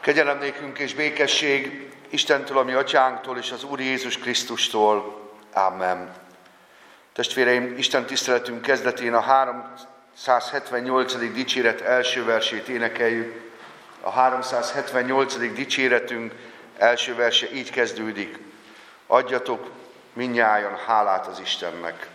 Kegyelem nékünk és békesség Istentől, a mi atyánktól és az Úr Jézus Krisztustól. Amen. Testvéreim, Isten tiszteletünk kezdetén a 378. dicséret első versét énekeljük. A 378. dicséretünk első verse így kezdődik. Adjatok mindnyájan hálát az Istennek.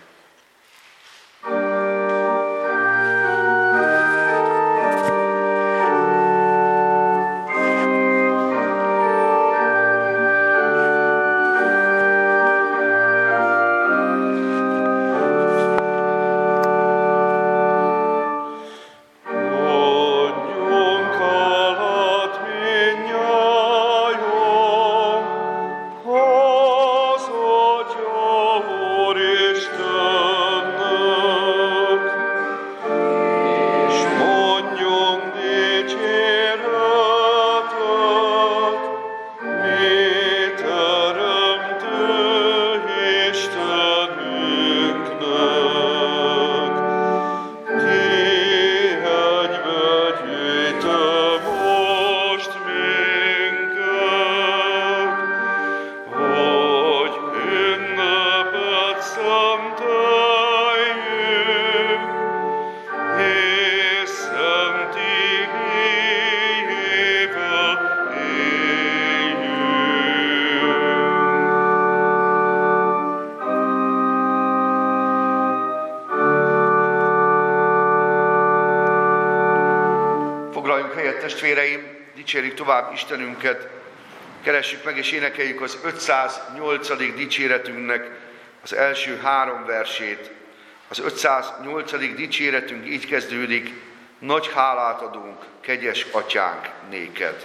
Testvéreim, dicsérjük tovább Istenünket, keressük meg és énekeljük az 508. dicséretünknek az első 3 versét. Az 508. dicséretünk így kezdődik: nagy hálát adunk, kegyes atyánk, néked.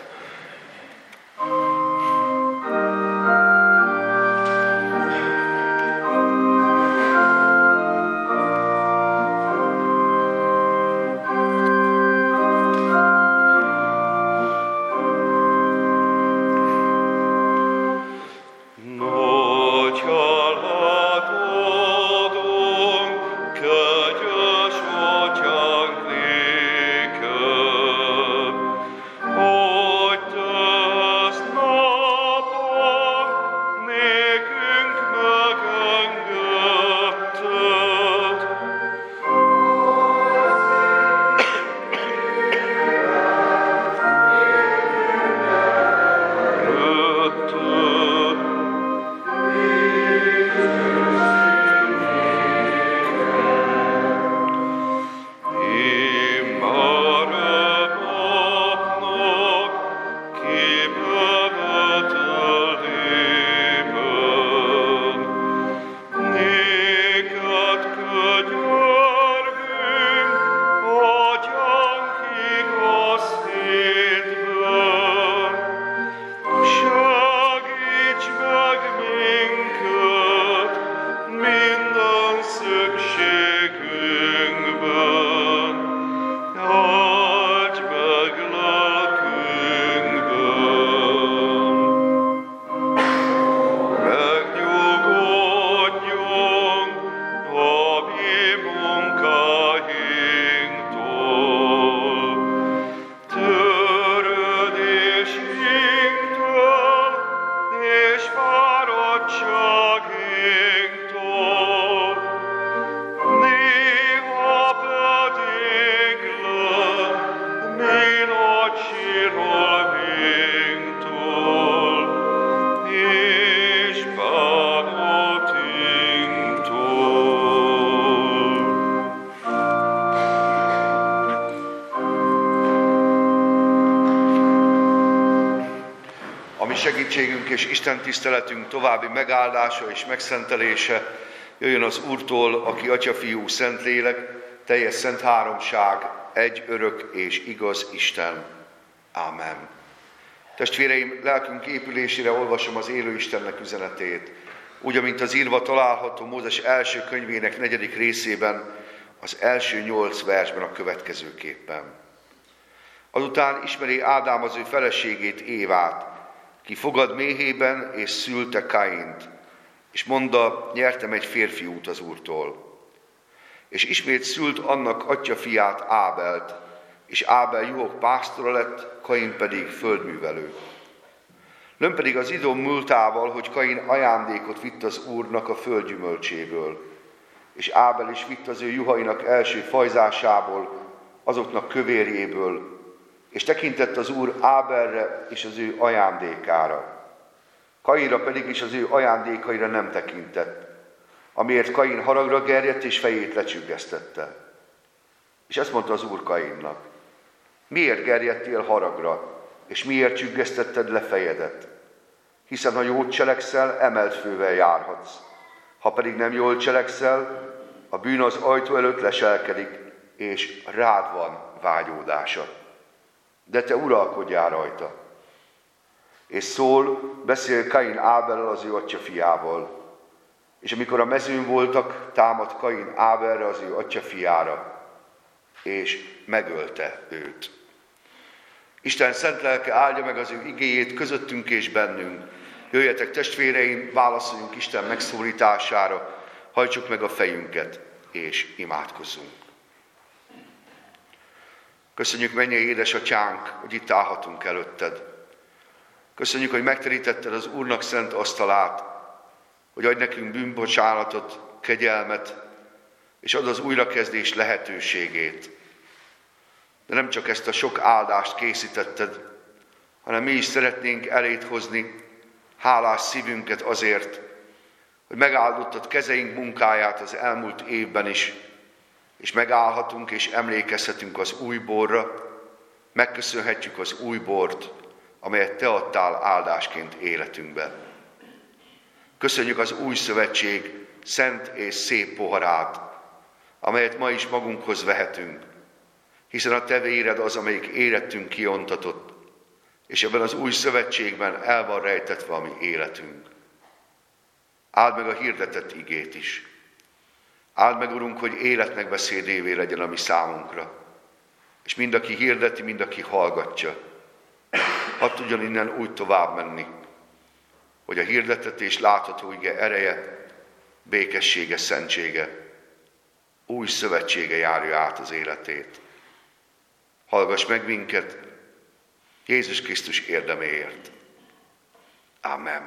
Segítségünk és Isten tiszteletünk további megáldása és megszentelése jöjjön az Úrtól, aki Atya, Fiú, Szentlélek, teljes szent háromság, egy örök és igaz Isten. Ámen. Testvéreim, lelkünk épülésére olvasom az élő Istennek üzenetét, úgy, amint az írva található Mózes első könyvének 4. részében, az első 8 versben a következőképpen. Azután ismeri Ádám az ő feleségét, Évát, ki fogad méhében, és szülte Kaint, és mondta, nyertem egy férfiút az Úrtól. És ismét szült annak atya fiát, Ábelt, és Ábel juhok pásztora lett, Kain pedig földművelő. Nem pedig az idő múltával, hogy Kain ajándékot vitt az Úrnak a föld gyümölcséből, és Ábel is vitt az ő juhainak első fajzásából, azoknak kövérjéből, és tekintett az Úr Ábelre és az ő ajándékára. Kainra pedig is az ő ajándékaira nem tekintett, amiért Kain haragra gerjedt és fejét lecsüggesztette. És ezt mondta az Úr Kainnak: miért gerjedtél haragra, és miért csüggesztetted le fejedet? Hiszen ha jót cselekszel, emelt fővel járhatsz. Ha pedig nem jól cselekszel, a bűn az ajtó előtt leselkedik, és rád van vágyódása. De te uralkodjál rajta. És szól, beszél Kain Ábellel, az ő atya fiával. És amikor a mezőn voltak, támadt Kain Ábelre, az ő atya fiára, és megölte őt. Isten szent lelke áldja meg az ő igéjét közöttünk és bennünk. Jöjjetek testvéreim, válaszoljunk Isten megszólítására, hajtsuk meg a fejünket, és imádkozzunk. Köszönjük, mennyei édesatyánk, hogy itt állhatunk előtted. Köszönjük, hogy megterítetted az Úrnak szent asztalát, hogy adj nekünk bűnbocsánatot, kegyelmet, és ad az újrakezdés lehetőségét. De nem csak ezt a sok áldást készítetted, hanem mi is szeretnénk eléd hozni hálás szívünket azért, hogy megáldottad kezeink munkáját az elmúlt évben is, és megállhatunk és emlékezhetünk az új borra, megköszönhetjük az új bort, amelyet te adtál áldásként életünkben. Köszönjük az új szövetség szent és szép poharát, amelyet ma is magunkhoz vehetünk, hiszen a te véred az, amelyik érettünk kiontatott, és ebben az új szövetségben el van rejtetve a mi életünk. Áld meg a hirdetett igét is. Áld meg, Urunk, hogy életnek beszédévé legyen a mi számunkra, és mind, aki hirdeti, mind, aki hallgatja, hadd tudjon innen úgy tovább menni, hogy a hirdetett és látható ige ereje, békessége, szentsége, új szövetsége járja át az életét. Hallgass meg minket Jézus Krisztus érdeméért. Amen.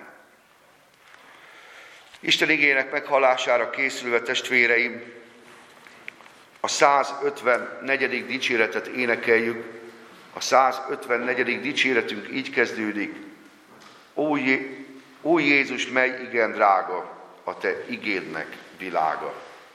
Isten igének meghallására készülve, testvéreim, a 154. dicséretet énekeljük. A 154. dicséretünk így kezdődik: Ó Jézus, mely igen drága, a te igédnek világa.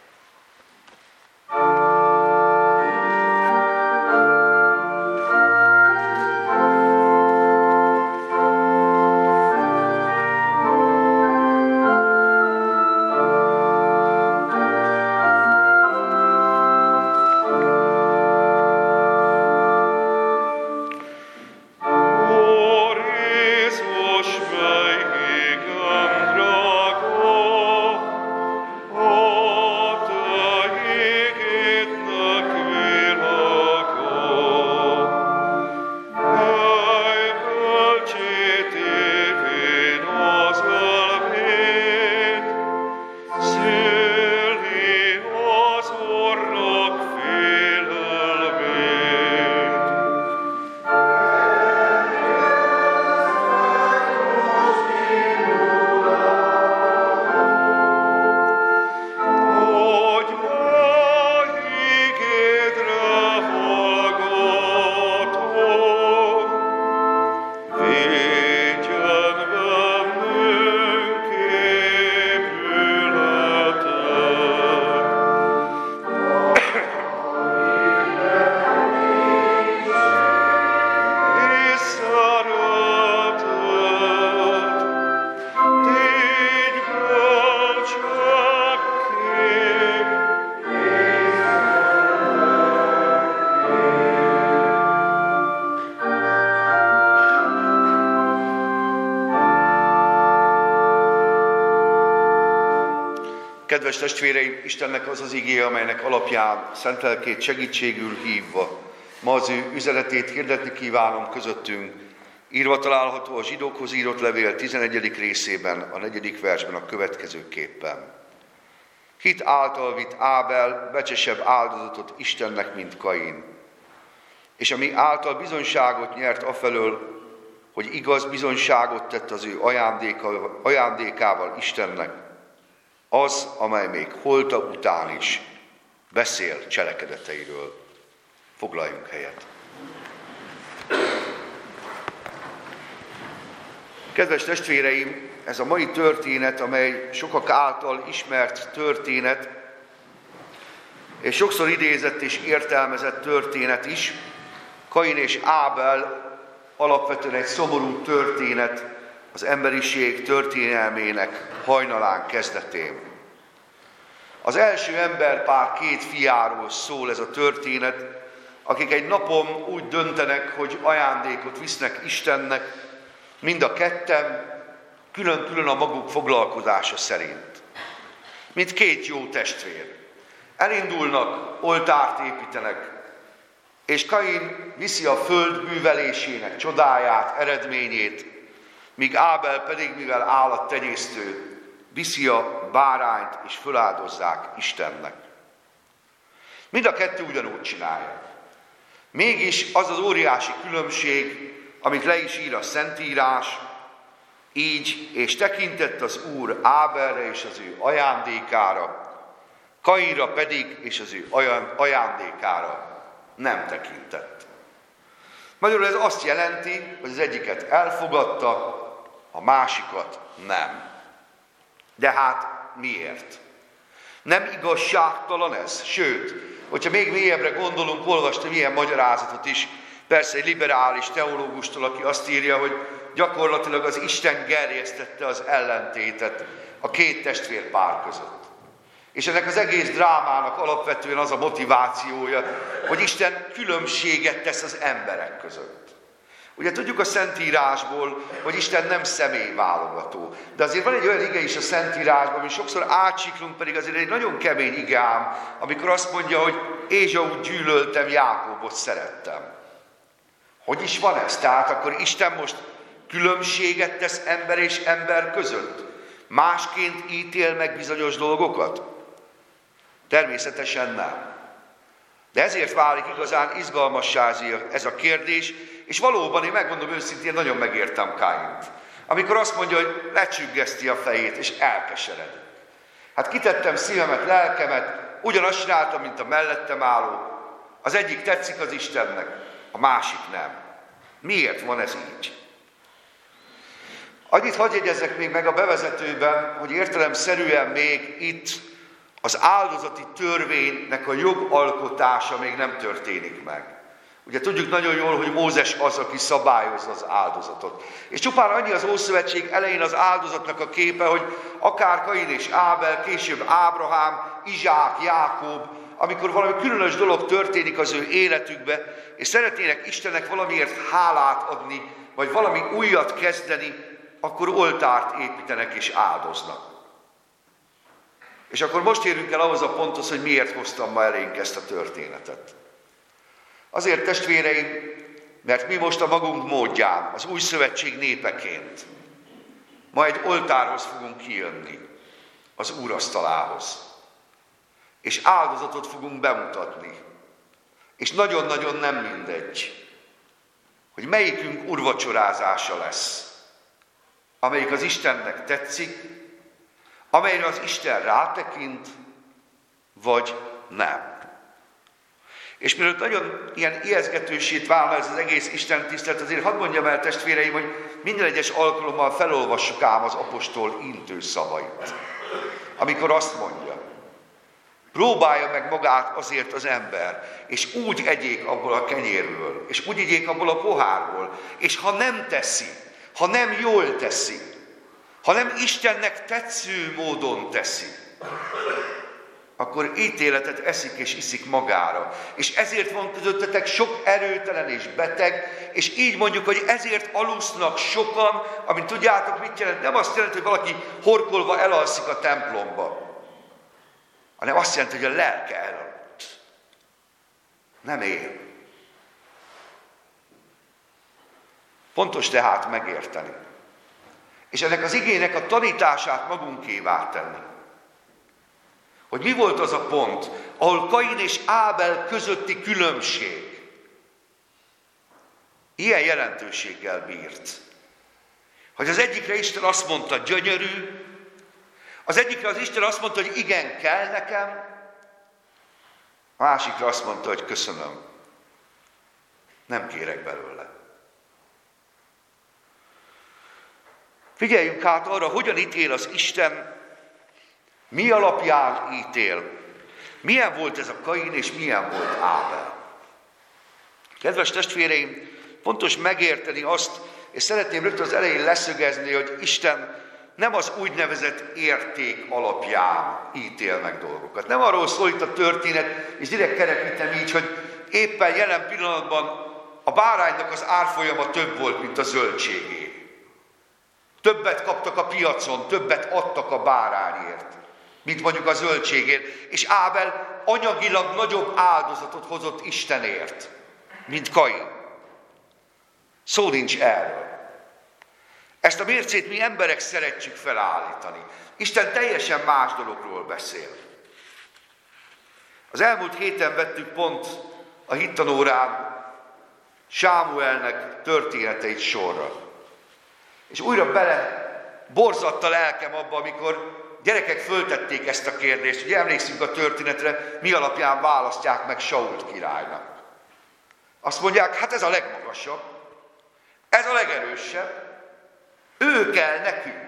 Kedves testvéreim, Istennek az az igéje, amelynek alapján szent lelkét segítségül hívva ma az ő üzenetét hirdetni kívánom közöttünk. Írva található a zsidókhoz írott levél 11. részében, a 4. versben a következőképpen: Hit által vitt Ábel becsesebb áldozatot Istennek, mint Kain. és ami által bizonyságot nyert afelől, hogy igaz bizonyságot tett az ő ajándékával Istennek, az, amely még holta után is beszél cselekedeteiről. Foglaljunk helyet. Kedves testvéreim, ez a mai történet, amely sokak által ismert történet, és sokszor idézett és értelmezett történet is, Kain és Ábel alapvetően egy szomorú történet az emberiség történelmének hajnalán kezdetén. Az első emberpár 2 fiáról szól ez a történet, akik egy napon úgy döntenek, hogy ajándékot visznek Istennek, mind a ketten, külön-külön a maguk foglalkozása szerint. Mint 2 jó testvér. Elindulnak, oltárt építenek, és Kain viszi a föld művelésének csodáját, eredményét, míg Ábel pedig, mivel állattenyésztő, viszi a bárányt, és föláldozzák Istennek. Mind a kettő ugyanúgy csinálja. Mégis az az óriási különbség, amit le is ír a Szentírás, így, és tekintett az Úr Ábelre és az ő ajándékára, Kainra pedig és az ő ajándékára nem tekintett. Magyarul ez azt jelenti, hogy az egyiket elfogadta, a másikat nem. De hát miért? Nem igazságtalan ez? Sőt, hogyha még mélyebbre gondolunk, olvastam ilyen magyarázatot is, persze egy liberális teológustól, aki azt írja, hogy gyakorlatilag az Isten gerjesztette az ellentétet a 2 testvérpár között. És ennek az egész drámának alapvetően az a motivációja, hogy Isten különbséget tesz az emberek között. Ugye tudjuk a Szentírásból, hogy Isten nem személyválogató. De azért van egy olyan ige is a Szentírásban, ami sokszor átsiklunk, pedig azért egy nagyon kemény igám, amikor azt mondja, hogy Ézsaut gyűlöltem, Jákóbot szerettem. Hogy is van ez? Tehát akkor Isten most különbséget tesz ember és ember között? Másként ítél meg bizonyos dolgokat? Természetesen nem. De ezért válik igazán izgalmassá ez a kérdés, és valóban én megmondom őszintén, nagyon megértem Kaint. Amikor azt mondja, hogy lecsüggeszti a fejét, és elkeseredik. Hát kitettem szívemet, lelkemet, ugyanazt csináltam, mint a mellettem álló. Az egyik tetszik az Istennek, a másik nem. Miért van ez így? Annyit hadd jegyezzek még meg a bevezetőben, hogy értelemszerűen még itt az áldozati törvénynek a jogalkotása még nem történik meg. Ugye tudjuk nagyon jól, hogy Mózes az, aki szabályozza az áldozatot. És csupán annyi az Ószövetség elején az áldozatnak a képe, hogy akár Kain és Ábel, később Ábrahám, Izsák, Jákob, amikor valami különös dolog történik az ő életükbe, és szeretnének Istennek valamiért hálát adni, vagy valami újat kezdeni, akkor oltárt építenek és áldoznak. És akkor most érünk el ahhoz a ponthoz, hogy miért hoztam ma elénk ezt a történetet. Azért, testvéreim, mert mi most a magunk módján, az új szövetség népeként ma egy oltárhoz fogunk kijönni, az úrasztalához. És áldozatot fogunk bemutatni. És nagyon-nagyon nem mindegy, hogy melyikünk úrvacsorázása lesz, amelyik az Istennek tetszik, amelyre az Isten rátekint, vagy nem. És mielőtt nagyon ilyen ijesztgetősét válna ez az egész Isten tisztelet, azért hadd mondjam el, testvéreim, hogy minden egyes alkalommal felolvassuk ám az apostol intő szavait. Amikor azt mondja, próbálja meg magát azért az ember, és úgy egyék abból a kenyérből, és úgy egyék abból a pohárból, és ha nem teszi, ha nem jól teszi, ha nem Istennek tetsző módon teszi, akkor ítéletet eszik és iszik magára. És ezért van közöttetek sok erőtelen és beteg, és így mondjuk, hogy ezért alusznak sokan, amint tudjátok, mit jelent? Nem azt jelenti, hogy valaki horkolva elalszik a templomba, hanem azt jelenti, hogy a lelke elaludt. Nem él. Fontos tehát megérteni. És ennek az igének a tanítását magunkévá tenni. Hogy mi volt az a pont, ahol Kain és Ábel közötti különbség. ilyen jelentőséggel bírt, hogy az egyikre Isten azt mondta, gyönyörű, az egyikre az Isten azt mondta, hogy igen, kell nekem, a másikra azt mondta, hogy köszönöm, nem kérek belőle. Figyeljünk hát arra, hogyan ítél az Isten, mi alapján ítél. Milyen volt ez a Kain, és milyen volt Ábel. Kedves testvéreim, fontos megérteni azt, és szeretném rögtön az elején leszögezni, hogy Isten nem az úgynevezett érték alapján ítél meg dolgokat. Nem arról szól itt a történet, és direkt kerekítem így, hogy éppen jelen pillanatban a báránynak az árfolyama több volt, mint a zöldségé. Többet kaptak a piacon, többet adtak a bárányért, mint mondjuk a zöldségért. És Ábel anyagilag nagyobb áldozatot hozott Istenért, mint Kain. Szó nincs erről. Ezt a mércét mi emberek szeretjük felállítani. Isten teljesen más dologról beszél. Az elmúlt héten vettük pont a hittanórán Sámuelnek történeteit sorra. És újra bele borzadt a lelkem abba, amikor gyerekek föltették ezt a kérdést. Ugye emlékszünk a történetre, mi alapján választják meg Sault királynak. Azt mondják, hát ez a legmagasabb, ez a legerősebb, ő kell nekünk.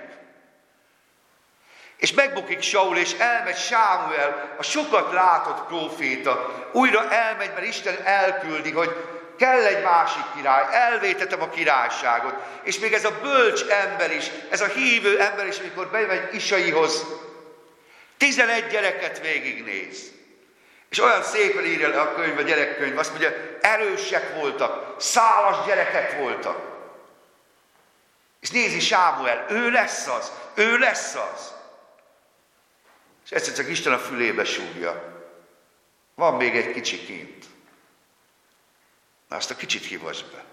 És megbukik Saul, és elmegy Sámuel, a sokat látott próféta, újra elmegy, mert Isten elküldi, hogy kell egy másik király, elvétetem a királyságot. És még ez a bölcs ember is, ez a hívő ember is, amikor bemegy Isaihoz, 11 gyereket végignéz. És olyan szépen írja le a könyv, a gyerekkönyv, azt mondja, erősek voltak, szálas gyerekek voltak. És nézi Sámuel, ő lesz az, ő lesz az. És egyszer csak Isten a fülébe súgja. Van még egy kicsi kint. Na azt a kicsit hívasd be.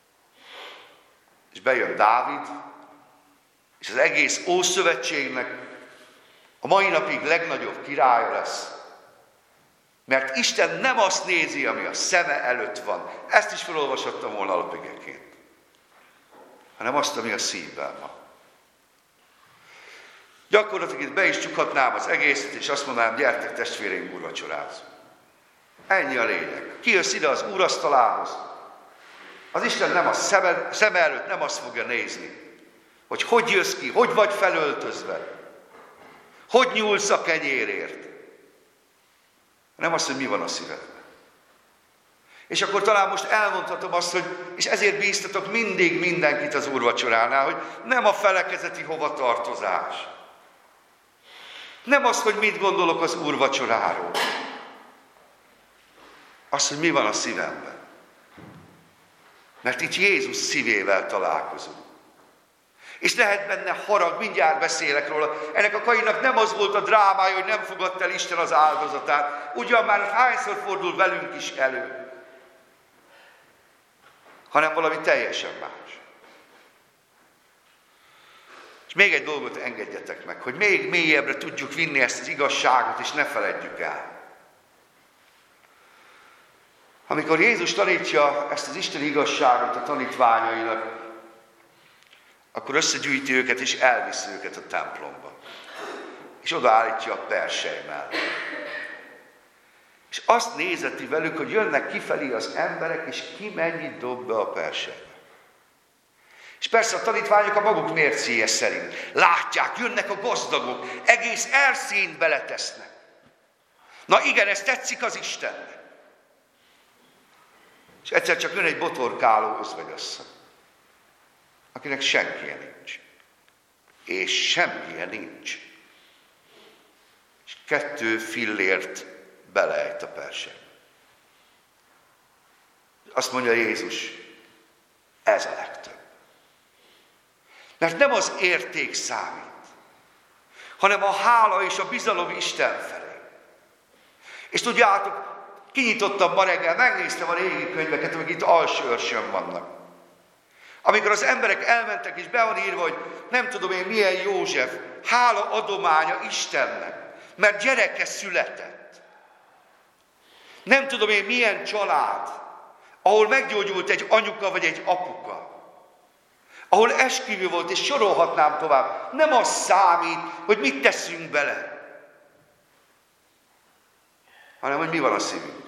És bejön Dávid, és az egész Ószövetségnek a mai napig legnagyobb királya lesz. Mert Isten nem azt nézi, ami a szeme előtt van. Ezt is felolvashattam volna alapigeként. Hanem azt, ami a szívben van. Gyakorlatilag itt be is csukhatnám az egészet, és azt mondanám, gyertek testvéreim, úrvacsorázunk. Ennyi a lényeg. Ki jössz ide az úrasztalához? Az Isten nem a szeme előtt nem azt fogja nézni, hogy jössz ki, hogy vagy felöltözve, hogy nyúlsz a kenyérért. Nem azt, hogy mi van a szívedben. És akkor talán most elmondhatom azt, hogy, és ezért bíztatok mindig mindenkit az úrvacsoránál, hogy nem a felekezeti hovatartozás. Nem az, hogy mit gondolok az úrvacsoráról. Az, hogy mi van a szívemben. Mert itt Jézus szívével találkozunk. És lehet benne harag, mindjárt beszélek róla. Ennek a Kainnak nem az volt a drámája, hogy nem fogadta el Isten az áldozatát. Ugyan már hányszor fordul velünk is elő. Hanem valami teljesen más. És még egy dolgot engedjetek meg, hogy még mélyebbre tudjuk vinni ezt az igazságot, és ne feledjük el. Amikor Jézus tanítja ezt az Isten igazságot a tanítványainak, akkor összegyűjti őket, és elviszi őket a templomba. És odaállítja a persely mellett. És azt nézeti velük, hogy jönnek kifelé az emberek, és ki mennyit dob be a perselybe. És persze a tanítványok a maguk mércéje szerint látják, jönnek a gazdagok, egész erszényt beletesznek. Na igen, ez tetszik az Istennek. És egyszer csak jön egy botorkáló özvegyasszony, akinek senkije nincs. És semmije nincs. És 2 fillért beleejt a persejbe. Azt mondja Jézus, ez a legtöbb. Mert nem az érték számít, hanem a hála és a bizalom Isten felé. És tudjátok, kinyitottam ma reggel, megnéztem a régi könyveket, amik itt alsó őrsön vannak. Amikor az emberek elmentek, és be van írva, hogy nem tudom én milyen József, hála adománya Istennek, mert gyereke született. Nem tudom én milyen család, ahol meggyógyult egy anyuka vagy egy apuka, ahol esküvő volt, és sorolhatnám tovább. Nem az számít, hogy mit teszünk bele, hanem hogy mi van a szívünkben.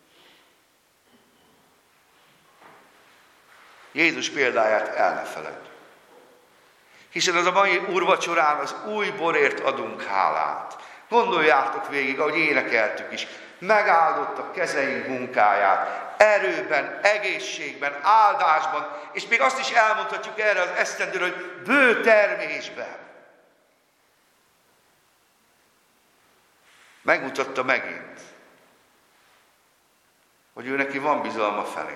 Jézus példáját el ne feledd. Hiszen az a mai úrvacsorán az új borért adunk hálát. Gondoljátok végig, ahogy énekeltük is, megáldott kezeink munkáját, erőben, egészségben, áldásban, és még azt is elmondhatjuk erre az esztendőre, hogy bő termésben. Megmutatta megint, hogy ő neki van bizalma felé.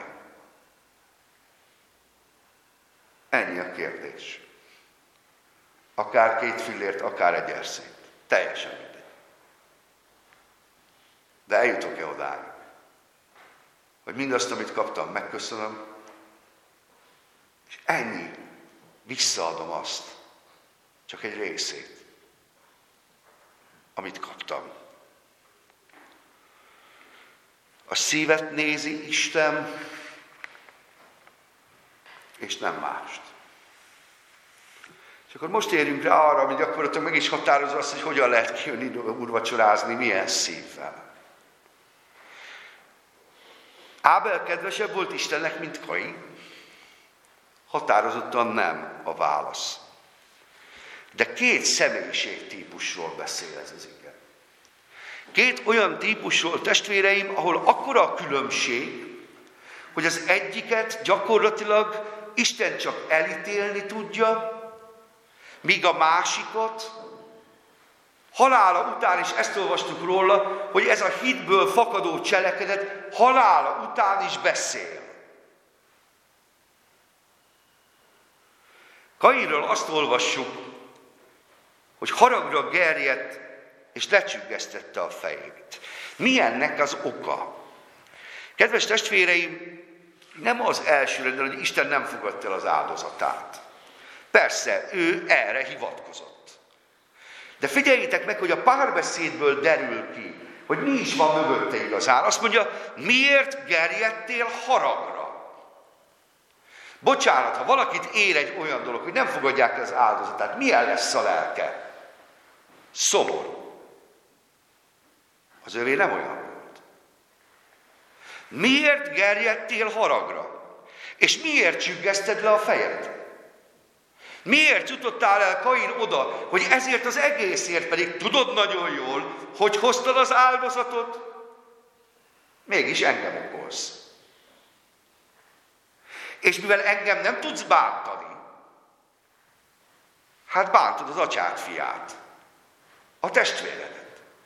Ennyi a kérdés. Akár 2 fillért, akár egy erszényt. Teljesen mindegy. De eljutok-e odáig, hogy mindazt, amit kaptam, megköszönöm, és ennyi, visszaadom azt, csak egy részét, amit kaptam. A szívet nézi Isten, és nem mást. És akkor most érjünk rá arra, ami gyakorlatilag meg is határozza azt, hogy hogyan lehet kijönni úrvacsorázni, milyen szívvel. Ábel kedvesebb volt Istennek, mint Kain? Határozottan nem a válasz. De 2 személyiségtípusról beszél ez az ige. 2 olyan típusról, testvéreim, ahol akkora a különbség, hogy az egyiket gyakorlatilag Isten csak elítélni tudja, míg a másikat halála után is, ezt olvastuk róla, hogy ez a hitből fakadó cselekedet halála után is beszél. Kainről azt olvassuk, hogy haragra gerjedt és lecsüggesztette a fejét. Mi ennek az oka? Kedves testvéreim, nem az elsőre, hogy Isten nem fogadta el az áldozatát. Persze, ő erre hivatkozott. De figyeljétek meg, hogy a párbeszédből derül ki, hogy mi is van mögötte igazán. Azt mondja, miért gerjedtél haragra? Bocsánat, ha valakit ér egy olyan dolog, hogy nem fogadják el az áldozatát, milyen lesz a lelke? Szomorú. Az övé nem olyan volt. Miért gerjedtél haragra? És miért csüggeszted le a fejed? Miért jutottál el, Kain, oda, hogy ezért az egészért pedig tudod nagyon jól, hogy hoztad az áldozatot? Mégis engem okolsz. És mivel engem nem tudsz bántani, hát bántod az atyád fiát, a testvéredet.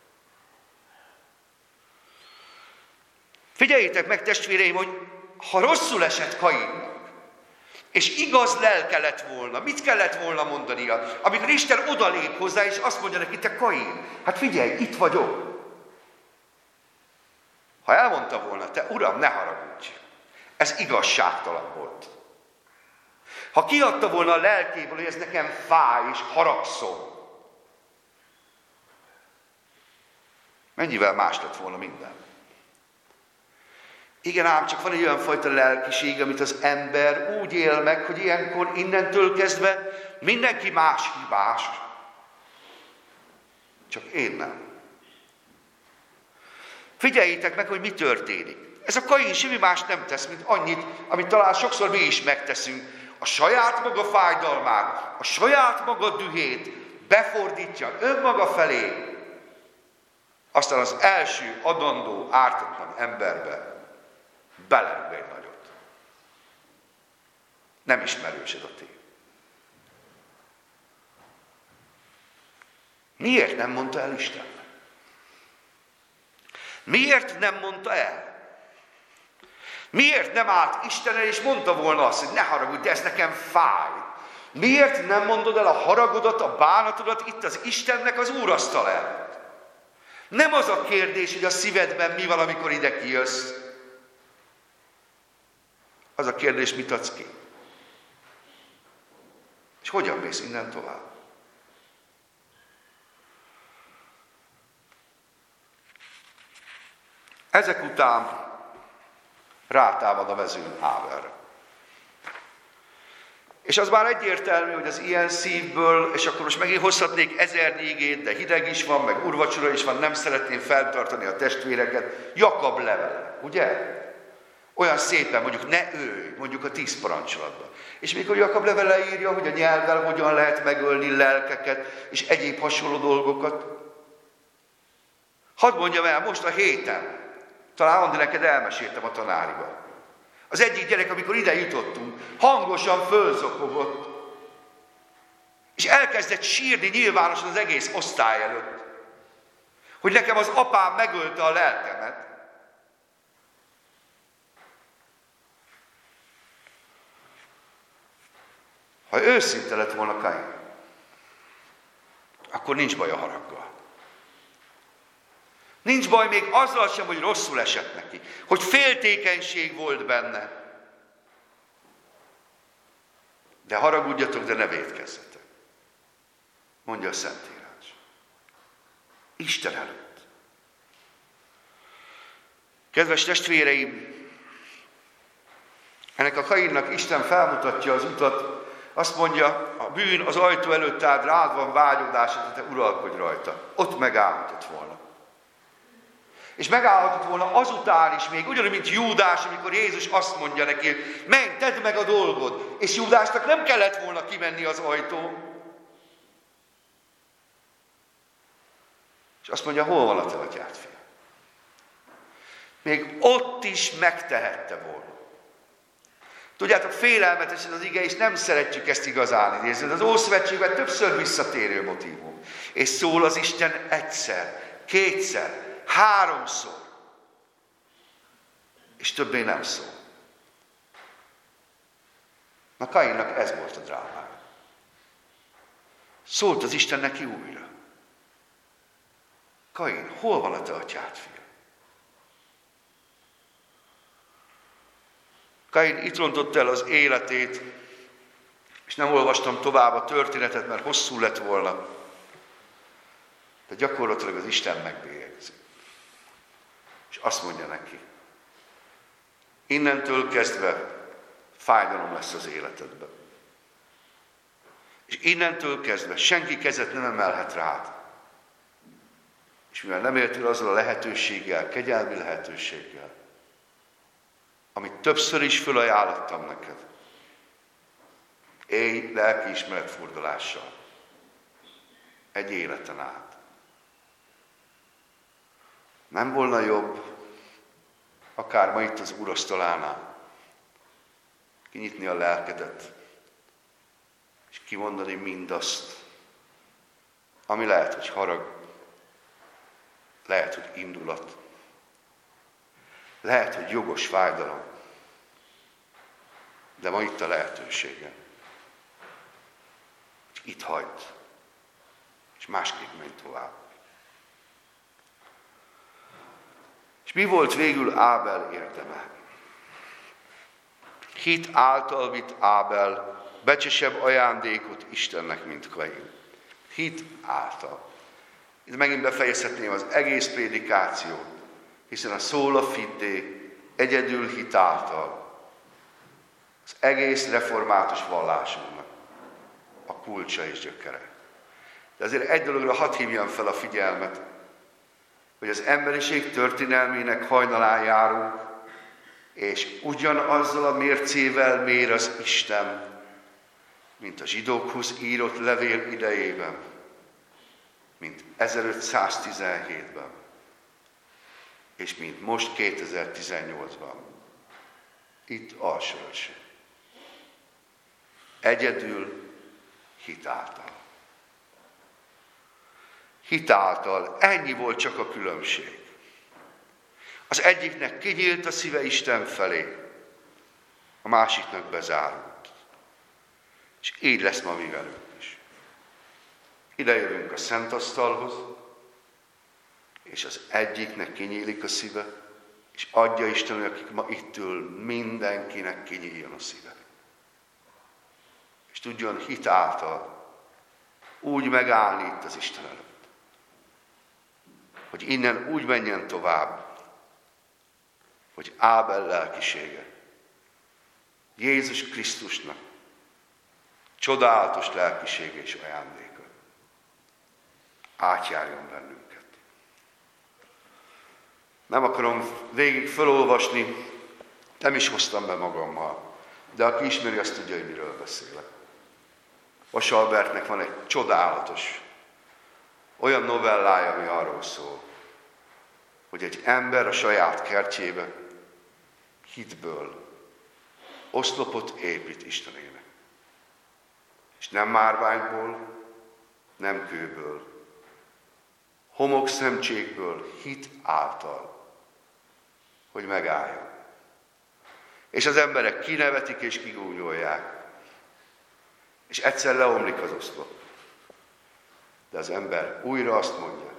Figyeljétek meg, testvéreim, hogy ha rosszul esett Kainnak, és igaz lelke lett volna, mit kellett volna mondania? Amikor Isten odalép hozzá, és azt mondja neki, te Kain, hát figyelj, itt vagyok. Ha elmondta volna, te Uram, ne haragudj, ez igazságtalan volt. Ha kiadta volna a lelkéből, hogy ez nekem fáj, és haragszom, mennyivel más lett volna minden? Igen ám, csak van egy olyan fajta lelkiség, amit az ember úgy él meg, hogy ilyenkor innentől kezdve mindenki más hibás. Csak én nem. Figyeljétek meg, hogy mi történik. Ez a Kain semmi más nem tesz, mint annyit, amit talán sokszor mi is megteszünk. A saját maga fájdalmát, a saját maga dühét befordítja önmaga felé, aztán az első adandó ártatlan emberbe belerúg egy nagyot. Nem ismerősed a tény. Miért nem mondta el Istennek? Miért nem mondta el? Miért nem állt Istenre és mondta volna azt, hogy ne haragudj, de ez nekem fáj? Miért nem mondod el a haragodat, a bánatodat itt az Istennek az úrasztal előtt? Nem az a kérdés, hogy a szívedben mi van, amikor ide kijössz. Az a kérdés, mit adsz ki? És hogyan mész innen tovább? Ezek után rátámad a vezőn Ábelre. És az már egyértelmű, hogy az ilyen szívből, és akkor most megint hozhatnék 1000 igét, de hideg is van, meg úrvacsora is van, nem szeretném feltartani a testvéreket. Jakab levele, ugye? Olyan szépen, mondjuk ne ölj, mondjuk a 10 parancsolatban. És mikor Jakab levele írja, hogy a nyelvvel hogyan lehet megölni lelkeket, és egyéb hasonló dolgokat. Hadd mondjam el, most a héten, talán Andi neked elmeséltem a tanáriba. Az egyik gyerek, amikor ide jutottunk, hangosan fölzokogott, és elkezdett sírni nyilvánosan az egész osztály előtt, hogy nekem az apám megölte a lelkemet. Ha őszinte lett volna Kain, akkor nincs baj a haraggal. Nincs baj még azzal sem, hogy rosszul esett neki, hogy féltékenység volt benne. De haragudjatok, de ne vétkezzetek. Mondja a Szentírás. Isten előtt. Kedves testvéreim, ennek a Kainnak Isten felmutatja az utat, azt mondja, a bűn az ajtó előtt áll, rád van vágyódás, hogy te uralkodj rajta. Ott megállhatott volna. És megállhatott volna azután is még, ugyanúgy, mint Júdás, amikor Jézus azt mondja neki, menj, tedd meg a dolgod. És Júdásnak nem kellett volna kimenni az ajtón. És azt mondja, hol van a te atyád, fiam? Még ott is megtehette volna. Tudjátok, félelmetes ez az ige, és nem szeretjük ezt igazán idézni. Az Ószövetségben többször visszatérő motívum. És szól az Isten egyszer, kétszer, 3-szor. És többé nem szól. Na Kainnak ez volt a drámája. Szólt az Isten neki újra. Kain, hol van a te atyád, fiam? Kain itt rontotta el az életét, és nem olvastam tovább a történetet, mert hosszú lett volna. De gyakorlatilag az Isten megbélyegzi. És azt mondja neki, innentől kezdve fájdalom lesz az életedben. És innentől kezdve senki kezet nem emelhet rád. És mivel nem éltél azzal a lehetőséggel, kegyelmi lehetőséggel, amit többször is fölajánlottam neked, élj lelkiismeret furdalással egy életen át. Nem volna jobb, akár ma itt az úrasztalánál, kinyitni a lelkedet, és kimondani mindazt, ami lehet, hogy harag, lehet, hogy indulat, lehet, hogy jogos fájdalom, de ma itt a lehetősége. Itt hagyd, és másképp menj tovább. És mi volt végül Ábel érdeme? Hit által vitt Ábel becsesebb ajándékot Istennek, mint Kain. Hit által. Itt megint befejezhetném az egész prédikációt, hiszen a sola fide egyedül hit által az egész református vallásunknak a kulcsa és gyökere. De azért egy dologra hadd hívjam fel a figyelmet, hogy az emberiség történelmének hajnalán járunk, és ugyanazzal a mércével mér az Isten, mint a zsidókhoz írott levél idejében, mint 1517-ben, és mint most 2018-ban. Itt Alsóörsön. Egyedül hitáltal. Hitáltal. Ennyi volt csak a különbség. Az egyiknek kinyílt a szíve Isten felé, a másiknak bezárult. És így lesz ma mi velünk is. Ide jövünk a szent asztalhoz, és az egyiknek kinyílik a szíve, és adja Isten, hogy akik ma itt ül, mindenkinek kinyíljon a szíve. És tudjon hit által úgy megállni itt az Isten előtt, hogy innen úgy menjen tovább, hogy Ábel lelkisége Jézus Krisztusnak csodálatos lelkisége és ajándéka átjárjon bennünket. Nem akarom végig felolvasni, nem is hoztam be magammal, de aki ismeri, azt tudja, hogy miről beszélek. Vasalbertnek van egy csodálatos, olyan novellája, ami arról szól, hogy egy ember a saját kertjébe hitből oszlopot épít Istenének. És nem márványból, nem kőből, homokszemcsékből, hit által, hogy megálljon. És az emberek kinevetik és kigúnyolják. És egyszer leomlik az oszlop. De az ember újra azt mondja,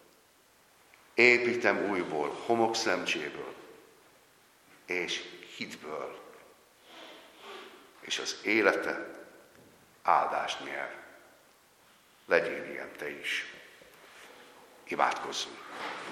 építem újból, homokszemcséből és hitből. És az élete áldást nyer. Legyél ilyen te is. Imádkozzunk.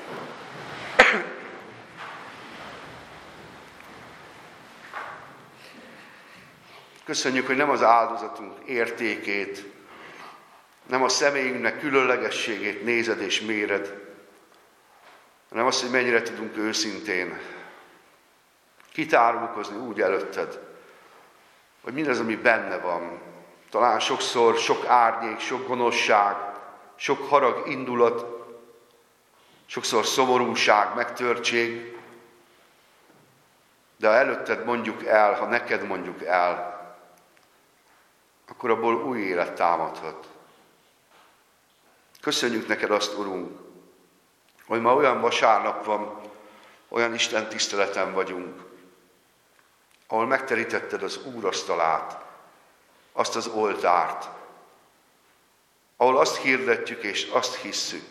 Köszönjük, hogy nem az áldozatunk értékét, nem a személyünknek különlegességét nézed és méred, hanem azt, hogy mennyire tudunk őszintén kitárulkozni úgy előtted, hogy mindaz, ami benne van, talán sokszor sok árnyék, sok gonoszság, sok harag indulat, sokszor szomorúság, megtörtség, de ha előtted mondjuk el, ha neked mondjuk el, akkor abból új élet támadhat. Köszönjük neked azt, Urunk, hogy ma olyan vasárnap van, olyan Isten tiszteleten vagyunk, ahol megterítetted az úrasztalát, azt az oltárt, ahol azt hirdetjük és azt hisszük,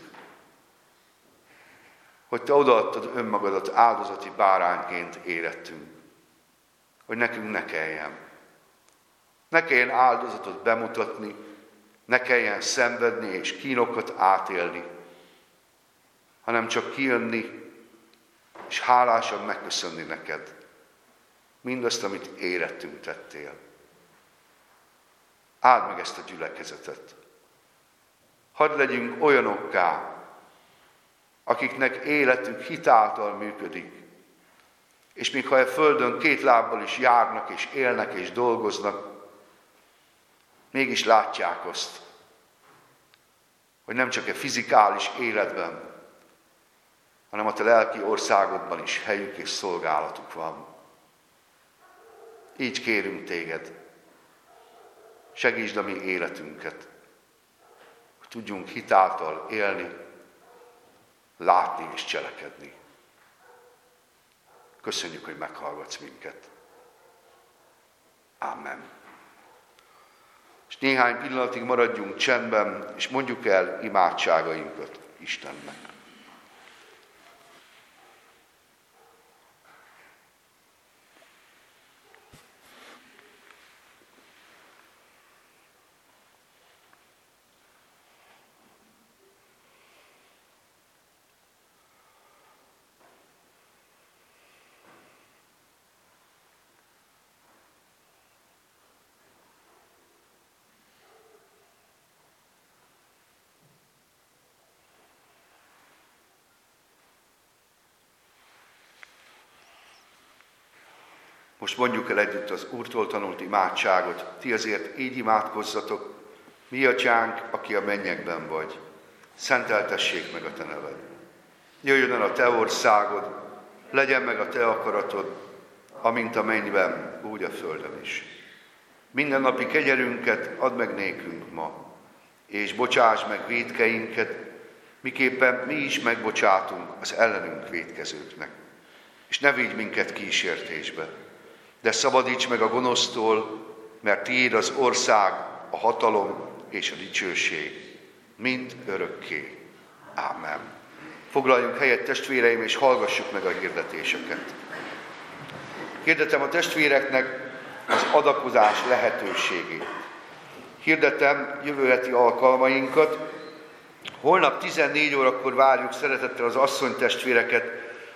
hogy te odaadtad önmagadat áldozati bárányként érettünk, hogy nekünk ne kelljen. Ne kelljen áldozatot bemutatni, ne kelljen szenvedni és kínokat átélni, hanem csak kijönni és hálásan megköszönni neked mindazt, amit érettünk tettél. Áld meg ezt a gyülekezetet. Hadd legyünk olyanokká, akiknek életük hit által működik, és még ha a földön két lábbal is járnak, és élnek, és dolgoznak, mégis látják azt, hogy nem csak a fizikális életben, hanem a te lelki országodban is helyük és szolgálatuk van. Így kérünk téged, segítsd a mi életünket, hogy tudjunk hitáltal élni, látni és cselekedni. Köszönjük, hogy meghallgatsz minket. Amen. És néhány pillanatig maradjunk csendben, és mondjuk el imádságainkat Istennek. Most mondjuk el együtt az Úrtól tanult imádságot. Ti azért így imádkozzatok: mi atyánk, aki a mennyekben vagy, szenteltessék meg a te neved. Jöjjön el a te országod, legyen meg a te akaratod, amint a mennyben, úgy a földön is. Mindennapi kegyelünket add meg nékünk ma, és bocsáss meg vétkeinket, miképpen mi is megbocsátunk az ellenünk vétkezőknek. És ne vigy minket kísértésbe, de szabadíts meg a gonosztól, mert tiéd az ország, a hatalom és a dicsőség, mind örökké. Ámen. Foglaljunk helyet, testvéreim, és hallgassuk meg a hirdetéseket. Hirdetem a testvéreknek az adakozás lehetőségét. Hirdetem jövő heti alkalmainkat. Holnap 14 órakor várjuk szeretettel az asszonytestvéreket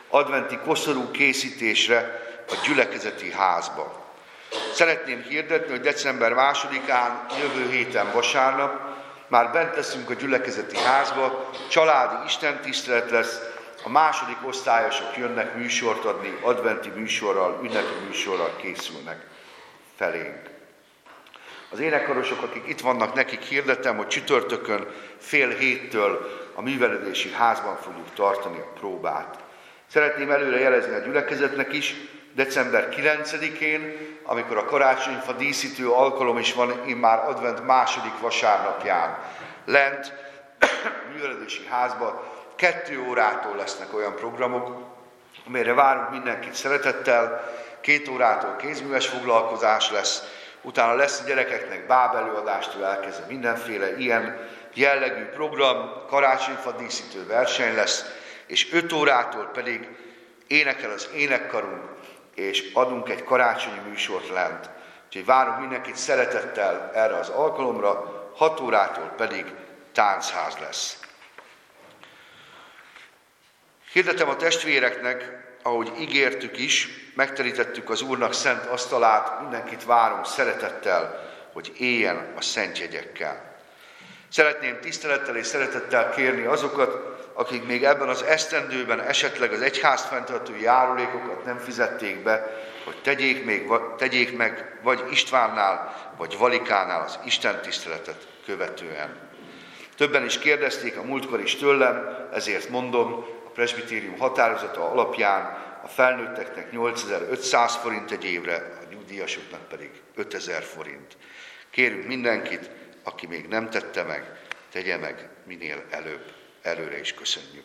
adventi koszorú készítésre a gyülekezeti házba. Szeretném hirdetni, hogy december 2-án, jövő héten vasárnap már bent leszünk a gyülekezeti házba, családi istentisztelet lesz, a második osztályosok jönnek műsort adni, adventi műsorral, ünnepi műsorral készülnek felénk. Az énekkarosok, akik itt vannak, nekik hirdetem, hogy csütörtökön 6:30 a művelődési házban fogjuk tartani a próbát. Szeretném előre jelezni a gyülekezetnek is, december 9-én, amikor a karácsonyfa díszítő alkalom is van, immár advent második vasárnapján, lent a művelődési házban 2 órától lesznek olyan programok, amelyre várunk mindenkit szeretettel. 2 órától kézműves foglalkozás lesz, utána lesz a gyerekeknek bábelőadástól elkezdve mindenféle ilyen jellegű program, karácsonyfa díszítő verseny lesz, és 5 órától pedig énekel az énekkarunk, és adunk egy karácsonyi műsort lent. Úgyhogy várunk mindenkit szeretettel erre az alkalomra, 6 órától pedig táncház lesz. Hirdetem a testvéreknek, ahogy ígértük is, megterítettük az Úrnak szent asztalát, mindenkit várunk szeretettel, hogy éljen a szent jegyekkel. Szeretném tisztelettel és szeretettel kérni azokat, akik még ebben az esztendőben esetleg az egyház fenntartó járulékokat nem fizették be, hogy tegyék meg vagy Istvánnál, vagy Valikánál az istentiszteletet követően. Többen is kérdezték a múltkor is tőlem, ezért mondom, a presbitérium határozata alapján a felnőtteknek 8500 forint egy évre, a nyugdíjasoknak pedig 5000 forint. Kérünk mindenkit, aki még nem tette meg, tegye meg minél előbb. Előre is köszönjük.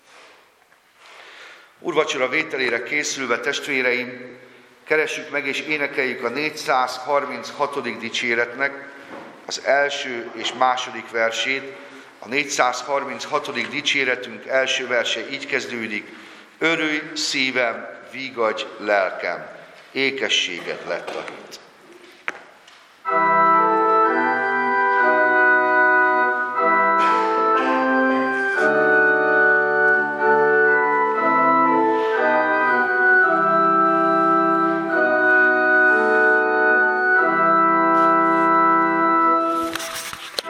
Úrvacsora vételére készülve, testvéreim, keressük meg és énekeljük a 436. dicséretnek az első és második versét. A 436. dicséretünk első verse így kezdődik: Örülj szívem, vigadj lelkem, ékességed lett a hit.